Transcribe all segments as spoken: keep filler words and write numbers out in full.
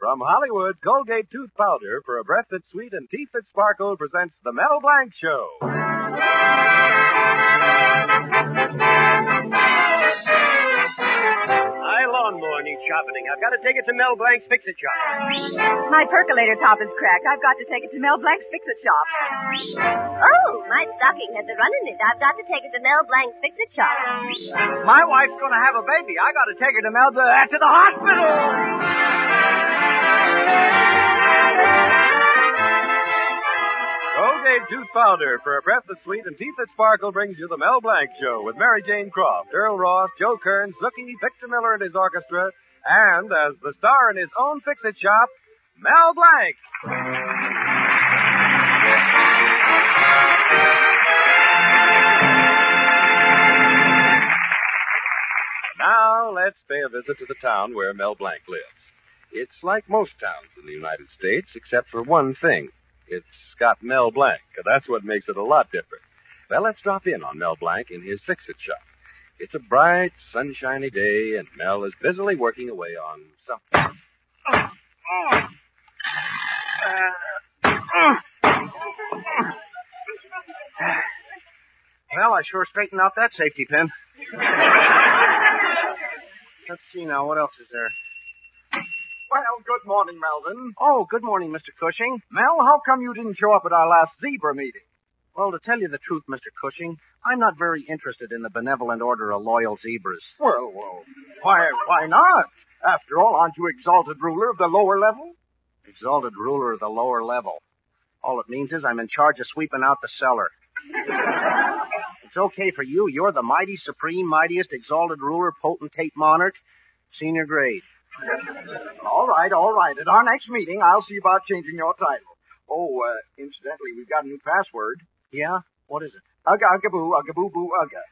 From Hollywood, Colgate Tooth Powder for a breath that's sweet and teeth that sparkle presents The Mel Blanc Show. My lawnmower needs sharpening. I've got to take it to Mel Blanc's Fix-It Shop. My percolator top is cracked. I've got to take it to Mel Blanc's Fix-It Shop. Oh, my stocking has a run in it. I've got to take it to Mel Blanc's Fix-It Shop. My wife's going to have a baby. I got to take her to Mel Blanc to the hospital. Colgate Tooth Powder for a breath that's sweet and teeth that sparkle brings you The Mel Blanc Show with Mary Jane Croft, Earl Ross, Joe Kern, Zookie, Victor Miller and his orchestra, and as the star in his own Fix-It Shop, Mel Blanc. Now, let's pay a visit to the town where Mel Blanc lives. It's like most towns in the United States, except for one thing. It's got Mel Blanc, and that's what makes it a lot different. Well, let's drop in on Mel Blanc in his Fix-It Shop. It's a bright, sunshiny day, and Mel is busily working away on something. Oh, oh. Uh, oh. Well, I sure straightened out that safety pin. Let's see now, what else is there? Well, good morning, Melvin. Oh, good morning, Mister Cushing. Mel, how come you didn't show up at our last zebra meeting? Well, to tell you the truth, Mister Cushing, I'm not very interested in the Benevolent Order of Loyal Zebras. Well, well, why, why not? After all, aren't you exalted ruler of the lower level? Exalted ruler of the lower level. All it means is I'm in charge of sweeping out the cellar. It's okay for you. You're the mighty, supreme, mightiest, exalted ruler, potentate monarch, senior grade. All right, all right. At our next meeting, I'll see about changing your title. Oh, uh, incidentally, we've got a new password. Yeah? What is it? Ugga, ugga, boo, ugga, boo, boo, ugga.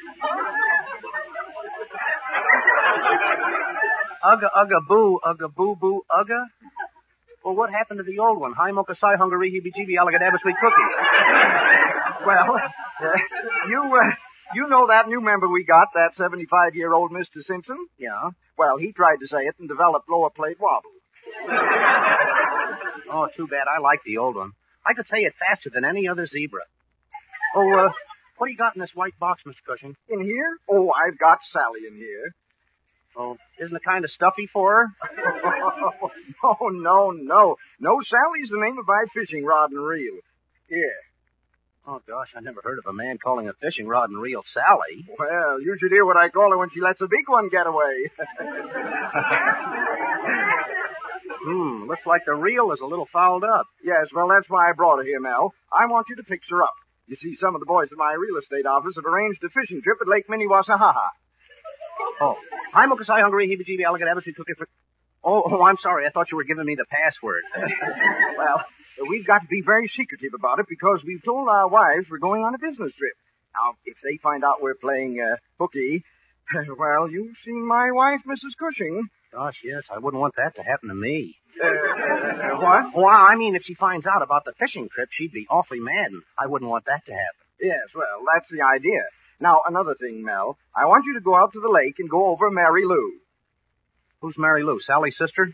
Ugga, ugga, boo, ugga, boo, boo, ugga? Well, what happened to the old one? Hi, mocha, si, hungary, heebie-jeebie, alligator, sweet cookie. Well, uh, you, uh, you know that new member we got, that seventy-five-year-old Mister Simpson? Yeah? Well, he tried to say it and developed lower plate wobble. Oh, too bad. I like the old one. I could say it faster than any other zebra. Oh, uh, what do you got in this white box, Mister Cushing? In here? Oh, I've got Sally in here. Oh, isn't it kind of stuffy for her? Oh, no, no, no. No, Sally's the name of my fishing rod and reel. Here. Oh, gosh, I never heard of a man calling a fishing rod and reel Sally. Well, you should hear what I call her when she lets a big one get away. Hmm, looks like the reel is a little fouled up. Yes, well, that's why I brought her here, Mel. I want you to fix her up. You see, some of the boys at my real estate office have arranged a fishing trip at Lake Minnewasahaha. Oh, hi, mocha, si, hungry, heebie-jeebie, alligator, abbot, cookie for... Oh, oh, I'm sorry. I thought you were giving me the password. Well, we've got to be very secretive about it because we've told our wives we're going on a business trip. Now, if they find out we're playing uh, hooky, well, you've seen my wife, Missus Cushing. Gosh, yes, I wouldn't want that to happen to me. Uh, uh, what? Well, I mean, if she finds out about the fishing trip, she'd be awfully mad, and I wouldn't want that to happen. Yes, well, that's the idea. Now, another thing, Mel. I want you to go out to the lake and go over Mary Lou. Who's Mary Lou? Sally's sister?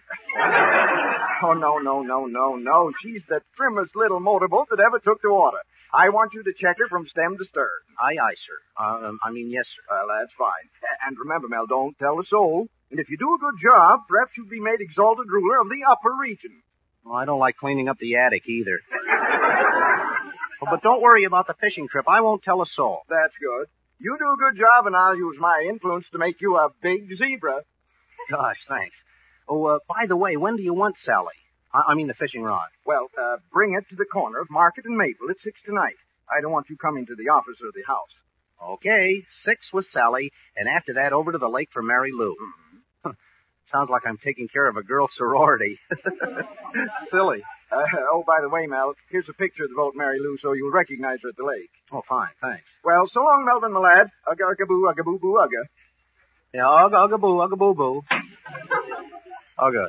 Oh, no, no, no, no, no. She's the trimmest little motorboat that ever took to water. I want you to check her from stem to stern. Aye, aye, sir. Uh, um, I mean, yes, sir. Well, that's fine. And remember, Mel, don't tell a soul. And if you do a good job, perhaps you'll be made exalted ruler of the upper region. Well, I don't like cleaning up the attic either. Well, but don't worry about the fishing trip. I won't tell a soul. That's good. You do a good job, and I'll use my influence to make you a big zebra. Gosh, thanks. Oh, uh, by the way, when do you want Sally? I, I mean the fishing rod. Well, uh, bring it to the corner of Market and Maple at six tonight. I don't want you coming to the office or the house. Okay, six with Sally, and after that over to the lake for Mary Lou. Mm-hmm. Sounds like I'm taking care of a girl sorority. Silly. Uh, oh, by the way, Mel, here's a picture of the boat Mary Lou so you'll recognize her at the lake. Oh, fine, thanks. Well, so long, Melvin, my lad. Ugga, ugga, boo, ugga, boo, boo, ugga. Yeah, ugga, ugga, boo, ugga, boo, boo. Ugga.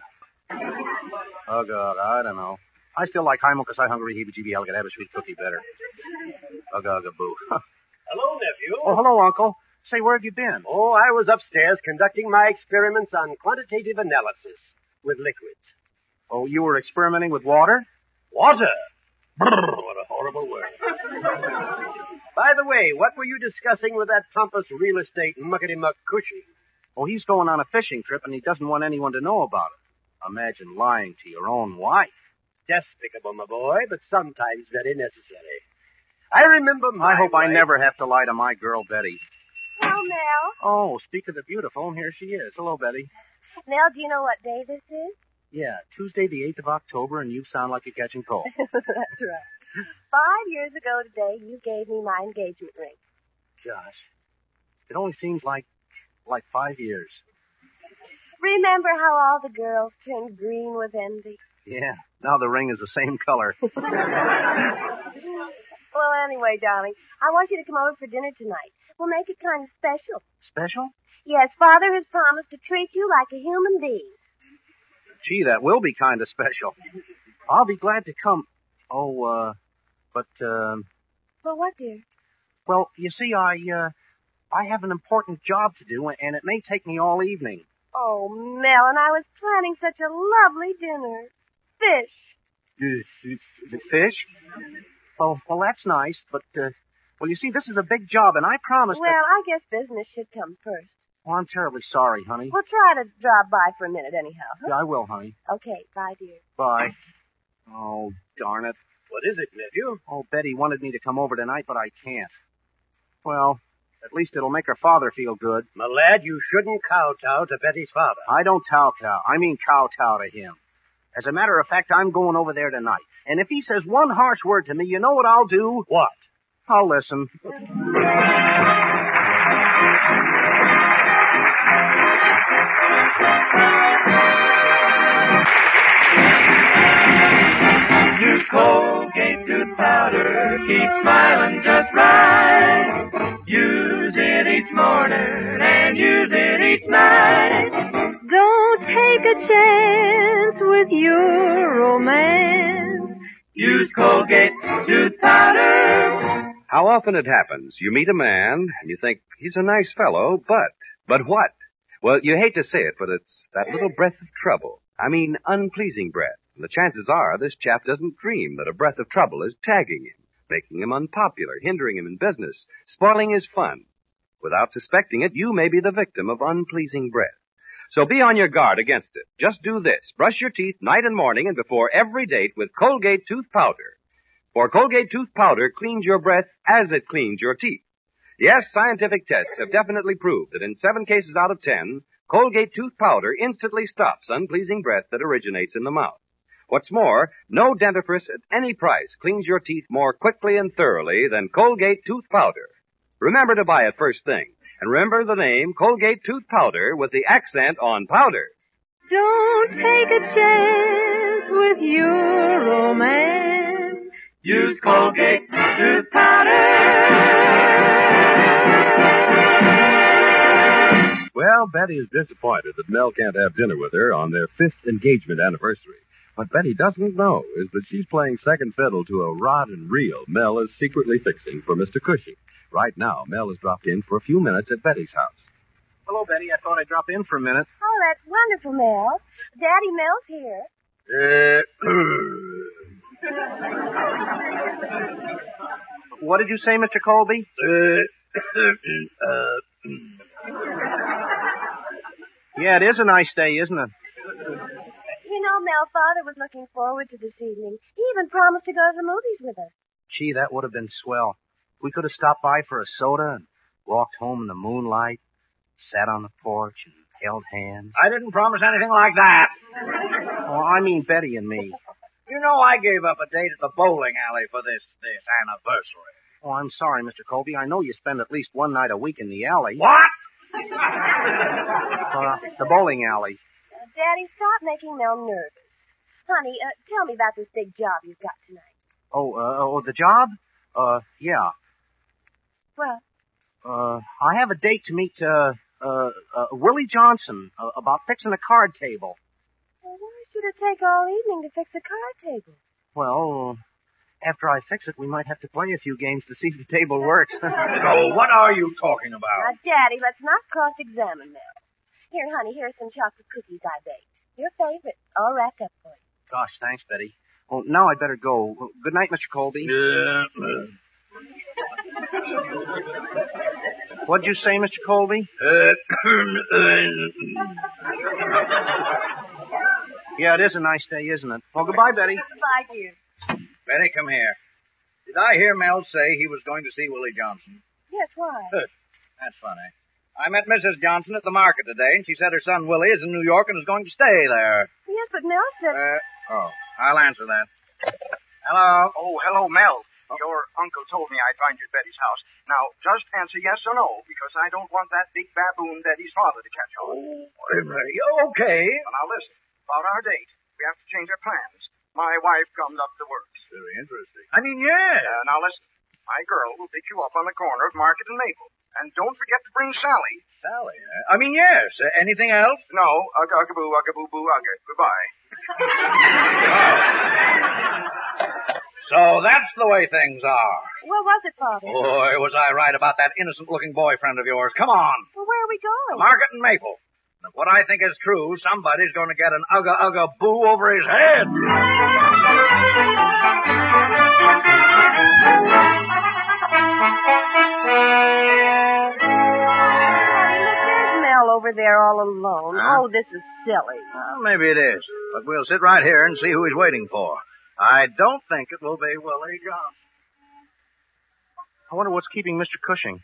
Ugga, I don't know. I still like Hi Mocha, Si Hungry, Heebie-Jeebie, Alligator, Have a Sweet Cookie better. Ugga, ugga, boo. Hello, nephew. Oh, hello, Uncle. Say, where have you been? Oh, I was upstairs conducting my experiments on quantitative analysis with liquids. Oh, you were experimenting with water? Water? Brrr, what a horrible word. By the way, what were you discussing with that pompous real estate muckety-muck Cushy? Oh, he's going on a fishing trip, and he doesn't want anyone to know about it. Imagine lying to your own wife. Despicable, my boy, but sometimes very necessary. I remember my I hope wife... I never have to lie to my girl, Betty. Hello, Mel. Oh, speak of the beautiful, and here she is. Hello, Betty. Mel, do you know what day this is? Yeah, Tuesday the eighth of October, and you sound like you're catching cold. That's right. Five years ago today, you gave me my engagement ring. Gosh, it only seems like, like five years. Remember how all the girls turned green with envy? Yeah, now the ring is the same color. Well, anyway, darling, I want you to come over for dinner tonight. We'll make it kind of special. Special? Yes, Father has promised to treat you like a human being. Gee, that will be kind of special. I'll be glad to come. Oh, uh, but, um... Well, what, dear? Well, you see, I, uh, I have an important job to do, and it may take me all evening. Oh, Mel, and I was planning such a lovely dinner. Fish. Fish? Oh, well, that's nice, but, uh, well, you see, this is a big job, and I promised Well, that... I guess business should come first. Oh, I'm terribly sorry, honey. We'll try to drop by for a minute anyhow, huh? Yeah, I will, honey. Okay, bye, dear. Bye. Oh, darn it. What is it, nephew? Oh, Betty wanted me to come over tonight, but I can't. Well, at least it'll make her father feel good. My lad, you shouldn't kowtow to Betty's father. I don't kowtow. I mean kowtow to him. As a matter of fact, I'm going over there tonight. And if he says one harsh word to me, you know what I'll do? What? I'll listen. Use Colgate tooth powder, keep smiling just right. Use it each morning and use it each night. Don't take a chance with your romance. Use Colgate tooth powder. How often it happens, you meet a man and you think he's a nice fellow, but, but what? Well, you hate to say it, but it's that little breath of trouble. I mean, unpleasing breath. And the chances are this chap doesn't dream that a breath of trouble is tagging him, making him unpopular, hindering him in business, spoiling his fun. Without suspecting it, you may be the victim of unpleasing breath. So be on your guard against it. Just do this. Brush your teeth night and morning and before every date with Colgate tooth powder. For Colgate tooth powder cleans your breath as it cleans your teeth. Yes, scientific tests have definitely proved that in seven cases out of ten, Colgate tooth powder instantly stops unpleasing breath that originates in the mouth. What's more, no dentifrice at any price cleans your teeth more quickly and thoroughly than Colgate tooth powder. Remember to buy it first thing. And remember the name Colgate tooth powder with the accent on powder. Don't take a chance with your romance. Use Colgate tooth powder. Well, Betty is disappointed that Mel can't have dinner with her on their fifth engagement anniversary. What Betty doesn't know is that she's playing second fiddle to a rod and reel Mel is secretly fixing for Mister Cushing. Right now, Mel has dropped in for a few minutes at Betty's house. Hello, Betty. I thought I'd drop in for a minute. Oh, that's wonderful, Mel. Daddy Mel's here. Uh, What did you say, Mister Colby? uh, uh, Yeah, it is a nice day, isn't it? You know, Mel, Father was looking forward to this evening. He even promised to go to the movies with us. Gee, that would have been swell. We could have stopped by for a soda and walked home in the moonlight, sat on the porch and held hands. I didn't promise anything like that. Oh, I mean Betty and me. You know I gave up a date at the bowling alley for this, this anniversary. Oh, I'm sorry, Mister Colby. I know you spend at least one night a week in the alley. What? Uh, the bowling alley. Uh, Daddy, stop making Mel nervous. Honey, uh, tell me about this big job you've got tonight. Oh, uh, oh, the job? Uh, yeah. Well, Uh, I have a date to meet, uh, uh, uh Willie Johnson uh, about fixing a card table. well, why should it take all evening to fix a card table? Well, after I fix it, we might have to play a few games to see if the table works. So what are you talking about? Now, Daddy, let's not cross-examine Mel. Here, honey, here's some chocolate cookies I baked. Your favorite, all wrapped up for you. Gosh, thanks, Betty. Oh, now I'd better go. Good night, Mister Colby. Uh, What'd you say, Mister Colby? uh, Yeah, it is a nice day, isn't it? Well, goodbye, Betty. Goodbye, dear. Betty, come here. Did I hear Mel say he was going to see Willie Johnson? Yes, why? That's funny. I met Missus Johnson at the market today, and she said her son Willie is in New York and is going to stay there. Yes, but Mel said... Uh, oh, I'll answer that. Hello? Oh, hello, Mel. Your uncle told me I'd find you at Betty's house. Now, just answer yes or no, because I don't want that big baboon Betty's father to catch on. Oh, okay. Well, now listen. About our date, we have to change our plans. My wife comes up the works. Very interesting. I mean, yeah. Uh, now listen. My girl will pick you up on the corner of Market and Maple. And don't forget to bring Sally. Sally, eh? I mean, yes. Uh, anything else? No. Ugga, ugga, boo, ugga, boo, boo, ugga. Goodbye. So that's the way things are. What was it, Father? Boy, was I right about that innocent-looking boyfriend of yours. Come on. Well, where are we going? Market and Maple. And if what I think is true, somebody's going to get an ugga ugga boo over his head. Mel over there all alone. Huh? Oh, this is silly. Well, maybe it is. But we'll sit right here and see who he's waiting for. I don't think it will be Willie Johnson. I wonder what's keeping Mister Cushing.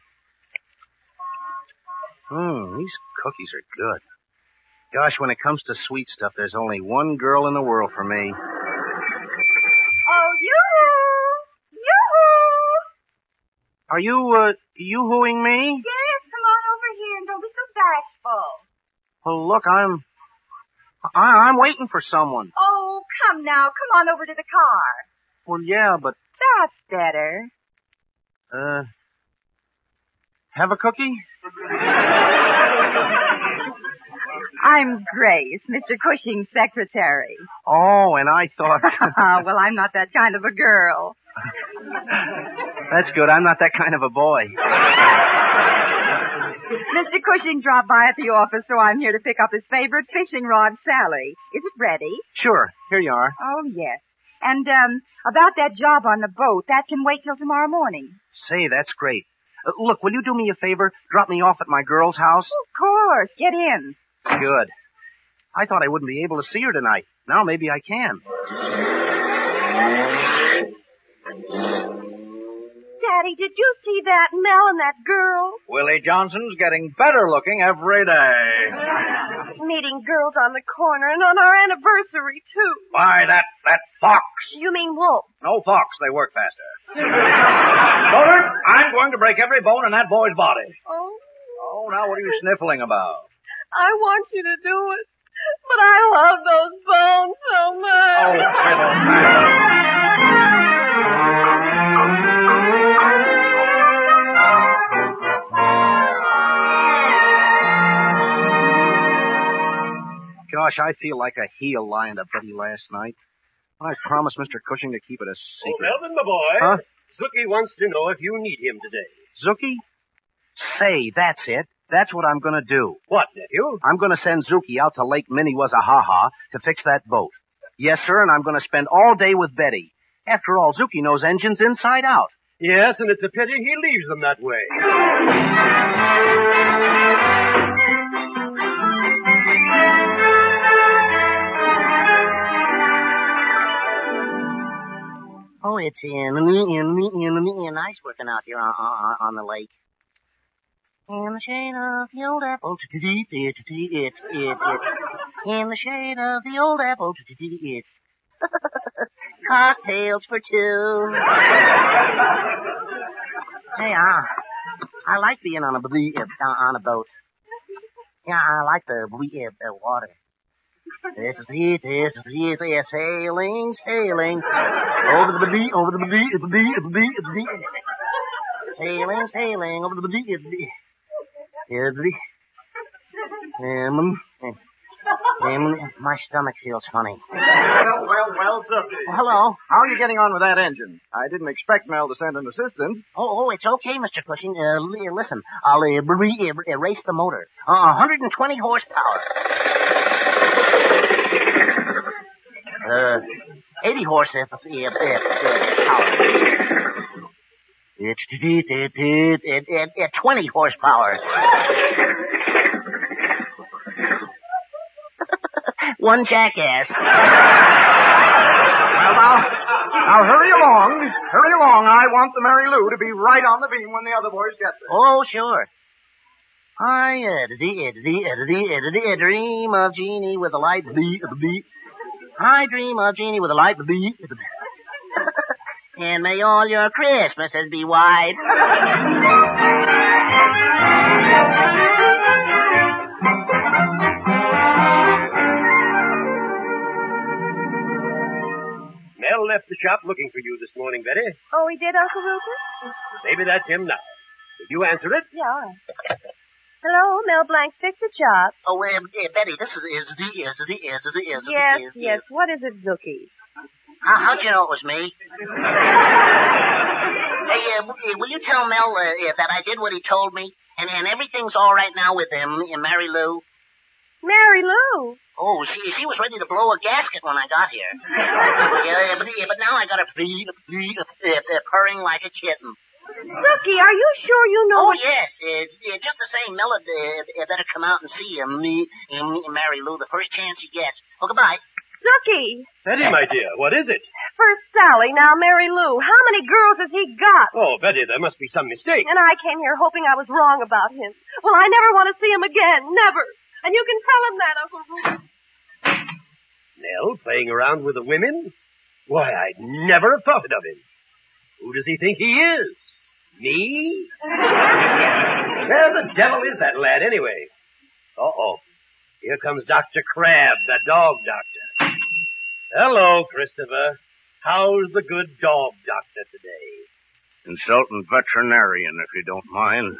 Mmm, these cookies are good. Gosh, when it comes to sweet stuff, there's only one girl in the world for me. Oh, yoo-hoo! Yoo-hoo! Are you, uh, yoo-hooing me? Yes, come on over here and don't be so bashful. Well, look, I'm... I, I'm waiting for someone. Oh, come now. Come on over to the car. Well, yeah, but... That's better. Uh... Have a cookie? I'm Grace, Mister Cushing's secretary. Oh, and I thought... Well, I'm not that kind of a girl. That's good. I'm not that kind of a boy. Mister Cushing dropped by at the office, so I'm here to pick up his favorite fishing rod, Sally. Is it ready? Sure. Here you are. Oh, yes. And, um, about that job on the boat, that can wait till tomorrow morning. Say, that's great. Uh, look, will you do me a favor? Drop me off at my girl's house? Of course. Get in. Good. I thought I wouldn't be able to see her tonight. Now maybe I can. Daddy, did you see that Mel and that girl? Willie Johnson's getting better looking every day. Meeting girls on the corner and on our anniversary, too. Why, that, that fox. You mean Wolf? No fox, they work faster. Bullard, I'm going to break every bone in that boy's body. Oh, Oh, now what are you sniffling about? I want you to do it. But I love those bones so much. Oh, fiddle. Gosh, I feel like a heel lying to Betty last night. I promised Mister Cushing to keep it a Oh, secret. Melvin, my boy. Huh? Zookie wants to know if you need him today. Zuki? Say, that's it. That's what I'm gonna do. What, nephew? I'm gonna send Zuki out to Lake Minnewasahaha to fix that boat. Yes, sir, and I'm gonna spend all day with Betty. After all, Zuki knows engines inside out. Yes, and it's a pity he leaves them that way. Oh, it's in, in, in, in, nice working out here on, on, on the lake. In the shade of the old apple, it, it, it, it, in the shade of the old apple, it, cocktails for two. Hey, uh, I like being on a, on a boat. Yeah, I like the, the water. This is it, this is it, they're sailing, sailing, over the beach, over the beach, the beach, the beach, the beach, sailing, sailing, over the beach, the beach, the beach, um, um, my stomach feels funny. Well, well, well, Zucky. Oh, hello. How are you getting on with that engine? I didn't expect Mel to send an assistant. Oh, oh, it's okay, Mister Cushing. Uh, li- listen, I'll uh, re- uh, erase the motor. Uh, one hundred twenty horsepower. Uh, eighty horse uh, uh, uh, uh, power. It's it, it, it, it, it, twenty horsepower. One jackass. Well, now, now hurry along. Hurry along. I want the Mary Lou to be right on the beam when the other boys get there. Oh, sure. I uh, the, the, the, the, dream of Jeannie with a light beat. I dream of Jeannie with a light beat. And may all your Christmases be white. Mel left the shop looking for you this morning, Betty. Oh, he did, Uncle Rupert? Maybe that's him now. Did you answer it? Yeah, all right. Hello, Mel Blanc, fix the shop. Oh, uh, uh, Betty, this is is the is the is the is the Yes, is, yes. is. What is it, Zookie? How, how'd you know it was me? Hey, uh, w- will you tell Mel uh, uh, that I did what he told me, and and everything's all right now with him, uh, Mary Lou? Mary Lou? Oh, she she was ready to blow a gasket when I got here. yeah, but yeah, but now I got her bleed, bleed, uh, uh, purring like a kitten. Rookie, are you sure you know? Oh, yes. Uh, uh, just the same, Mel uh, uh, better come out and see him, me, uh, me, Mary Lou, the first chance he gets. Oh, goodbye. Rookie! Betty, my dear, what is it? First Sally, now Mary Lou. How many girls has he got? Oh, Betty, there must be some mistake. And I came here hoping I was wrong about him. Well, I never want to see him again. Never. And you can tell him that, Uncle Rupert. Nell playing around with the women? Why, I'd never have thought it of him. Who does he think he is? Me? Where the devil is that lad, anyway? Uh-oh. Here comes Doctor Crab, the dog doctor. Hello, Christopher. How's the good dog doctor today? Consultant veterinarian, if you don't mind.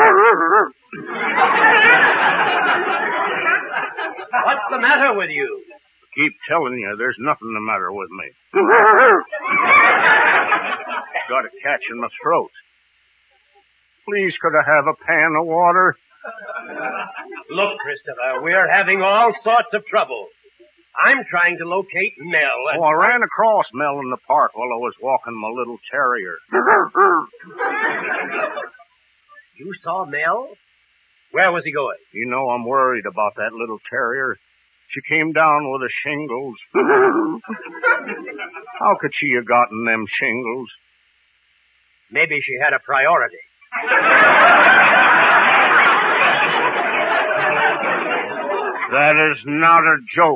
What's the matter with you? Keep telling you there's nothing the matter with me. Got a catch in my throat. Please, could I have a pan of water? Look, Christopher, we're having all sorts of trouble. I'm trying to locate Mel. And... Oh, I ran across Mel in the park while I was walking my little terrier. You saw Mel? Where was he going? You know, I'm worried about that little terrier. She came down with the shingles. How could she have gotten them shingles? Maybe she had a priority. That is not a joke.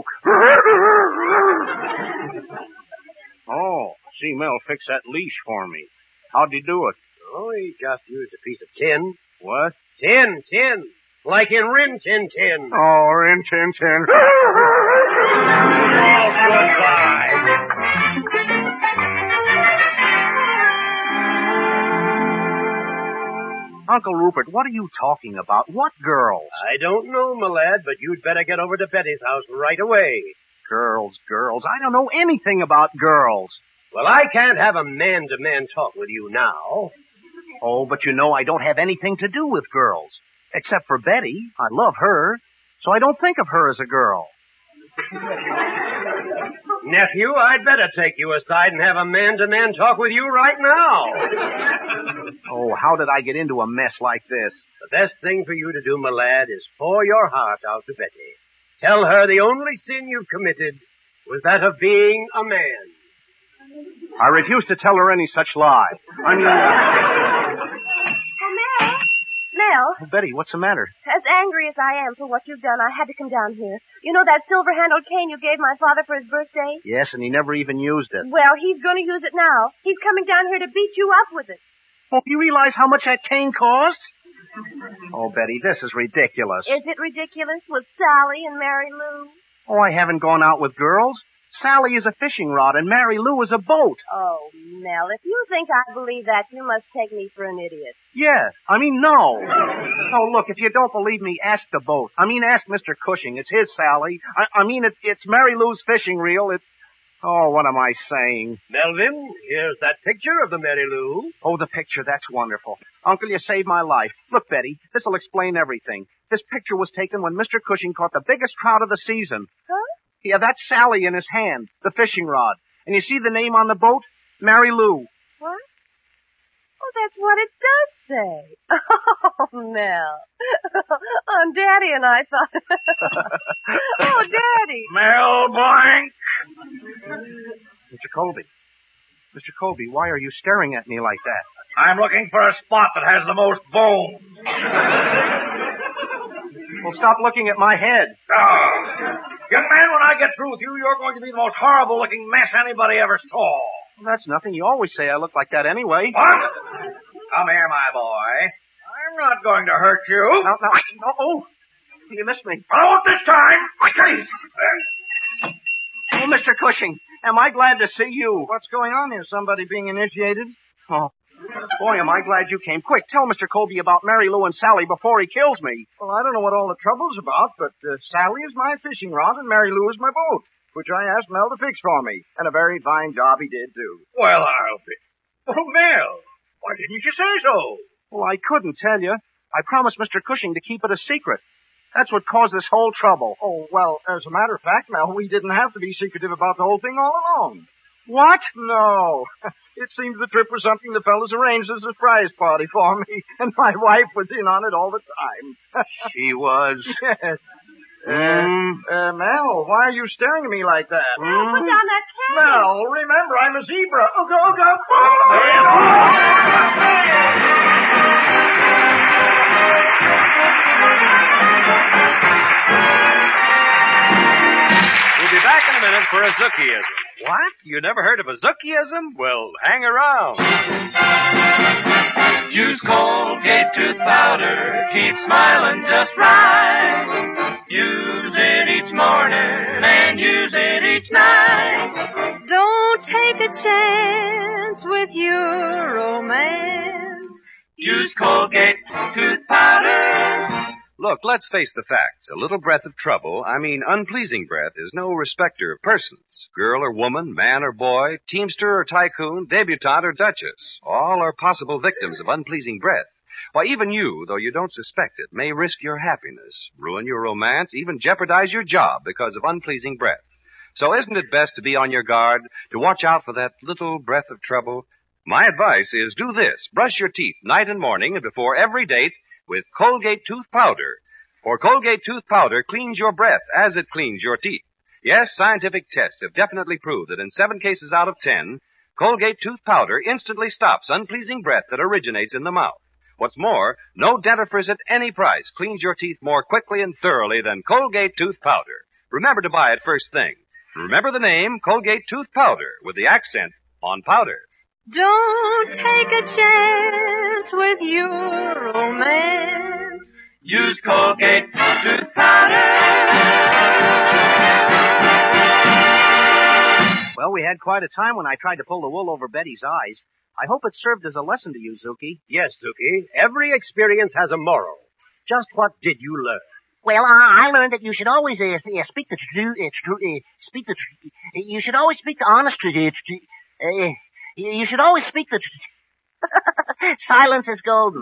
Oh, see Mel fix that leash for me. How'd he do it? Oh, he just used a piece of tin. What? Tin, tin. Like in Rin Tin Tin. Oh, Rin Tin Tin. Oh, goodbye. Uncle Rupert, what are you talking about? What girls? I don't know, my lad, but you'd better get over to Betty's house right away. Girls, girls. I don't know anything about girls. Well, I can't have a man-to-man talk with you now. Oh, but you know I don't have anything to do with girls. Except for Betty. I love her. So I don't think of her as a girl. Nephew, I'd better take you aside and have a man-to-man talk with you right now. Oh, how did I get into a mess like this? The best thing for you to do, my lad, is pour your heart out to Betty. Tell her the only sin you've committed was that of being a man. I refuse to tell her any such lie. I mean... Oh, Mel. Mel. Oh, Betty, what's the matter? As angry as I am for what you've done, I had to come down here. You know that silver-handled cane you gave my father for his birthday? Yes, and he never even used it. Well, he's going to use it now. He's coming down here to beat you up with it. Oh, you realize how much that cane costs? Oh, Betty, this is ridiculous. Is it ridiculous with Sally and Mary Lou? Oh, I haven't gone out with girls. Sally is a fishing rod and Mary Lou is a boat. Oh, Mel, if you think I believe that, you must take me for an idiot. Yeah, I mean, no. Oh, look, if you don't believe me, ask the boat. I mean, ask Mister Cushing. It's his Sally. I, I mean, it's it's Mary Lou's fishing reel. It's... Oh, what am I saying? Melvin, here's that picture of the Mary Lou. Oh, the picture. That's wonderful. Uncle, you saved my life. Look, Betty, this'll explain everything. This picture was taken when Mister Cushing caught the biggest trout of the season. Huh? Yeah, that's Sally in his hand, the fishing rod. And you see the name on the boat? Mary Lou. What? Oh, that's what it does say. Oh, Mel. Oh, Daddy and I thought... Oh, Daddy. Mel Blanc. Mister Colby. Mister Colby, why are you staring at me like that? I'm looking for a spot that has the most bones. Well, stop looking at my head. Oh. Young man, when I get through with you, you're going to be the most horrible-looking mess anybody ever saw. Well, that's nothing. You always say I look like that anyway. What? Come here, my boy. I'm not going to hurt you. No, no, no. Oh, you missed me. I won't this time. Please. Oh, Mister Cushing, am I glad to see you. What's going on here? Somebody being initiated? Oh, boy, am I glad you came. Quick, tell Mister Colby about Mary Lou and Sally before he kills me. Well, I don't know what all the trouble's about, but uh, Sally is my fishing rod and Mary Lou is my boat, which I asked Mel to fix for me. And a very fine job he did, too. Well, I'll be... Oh, Mel, why didn't you say so? Well, I couldn't tell you. I promised Mister Cushing to keep it a secret. That's what caused this whole trouble. Oh, well, as a matter of fact, Mel, we didn't have to be secretive about the whole thing all along. What? No. It seems the trip was something the fellas arranged as a surprise party for me, and my wife was in on it all the time. She was? Yes. Mm. Uh, uh, Mel, why are you staring at me like that? Mel, put down that can. Mel, remember, I'm a zebra. Ooga, ooga. We'll be back in a minute for a Zookieism. What? You never heard of a Zookieism? Well, hang around. Use Colgate tooth powder, keep smiling just right. Use it each morning and use it each night. Don't take a chance with your romance. Use Colgate tooth powder. Look, let's face the facts. A little breath of trouble, I mean unpleasing breath, is no respecter of persons. Girl or woman, man or boy, teamster or tycoon, debutante or duchess. All are possible victims of unpleasing breath. Why, even you, though you don't suspect it, may risk your happiness, ruin your romance, even jeopardize your job because of unpleasing breath. So isn't it best to be on your guard, to watch out for that little breath of trouble? My advice is do this. Brush your teeth night and morning and before every date with Colgate tooth powder. For Colgate tooth powder cleans your breath as it cleans your teeth. Yes, scientific tests have definitely proved that in seven cases out of ten, Colgate tooth powder instantly stops unpleasing breath that originates in the mouth. What's more, no dentifrice at any price cleans your teeth more quickly and thoroughly than Colgate tooth powder. Remember to buy it first thing. Remember the name Colgate tooth powder with the accent on powder. Don't take a chance with your romance. Use Colgate tooth powder. Well, we had quite a time when I tried to pull the wool over Betty's eyes. I hope it served as a lesson to you, Zuki. Yes, Zuki. Every experience has a moral. Just what did you learn? Well, I, I learned that you should always uh, uh, speak the truth. Uh, tru- uh, speak the truth. Uh, you should always speak the honest truth. Uh, tru- uh, you should always speak the truth. Silence is golden.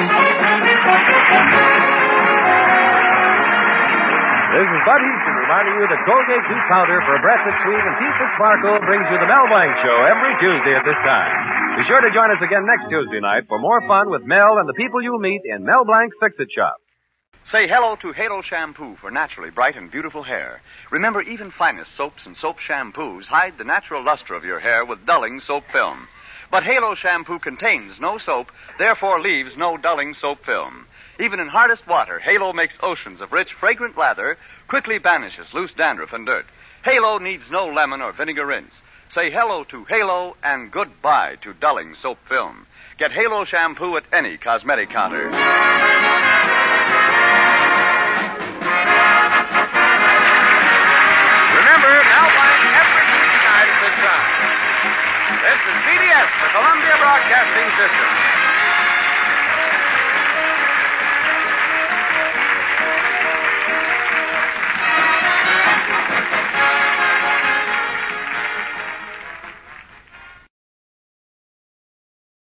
This is Bud Houston reminding you that Colgate tooth powder for a breath that's sweet and teeth that sparkle brings you the Mel Blanc Show every Tuesday at this time. Be sure to join us again next Tuesday night for more fun with Mel and the people you'll meet in Mel Blanc's Fix-It Shop. Say hello to Halo Shampoo for naturally bright and beautiful hair. Remember, even finest soaps and soap shampoos hide the natural luster of your hair with dulling soap film. But Halo Shampoo contains no soap, therefore leaves no dulling soap film. Even in hardest water, Halo makes oceans of rich, fragrant lather, quickly banishes loose dandruff and dirt. Halo needs no lemon or vinegar rinse. Say hello to Halo and goodbye to dulling soap film. Get Halo Shampoo at any cosmetic counter.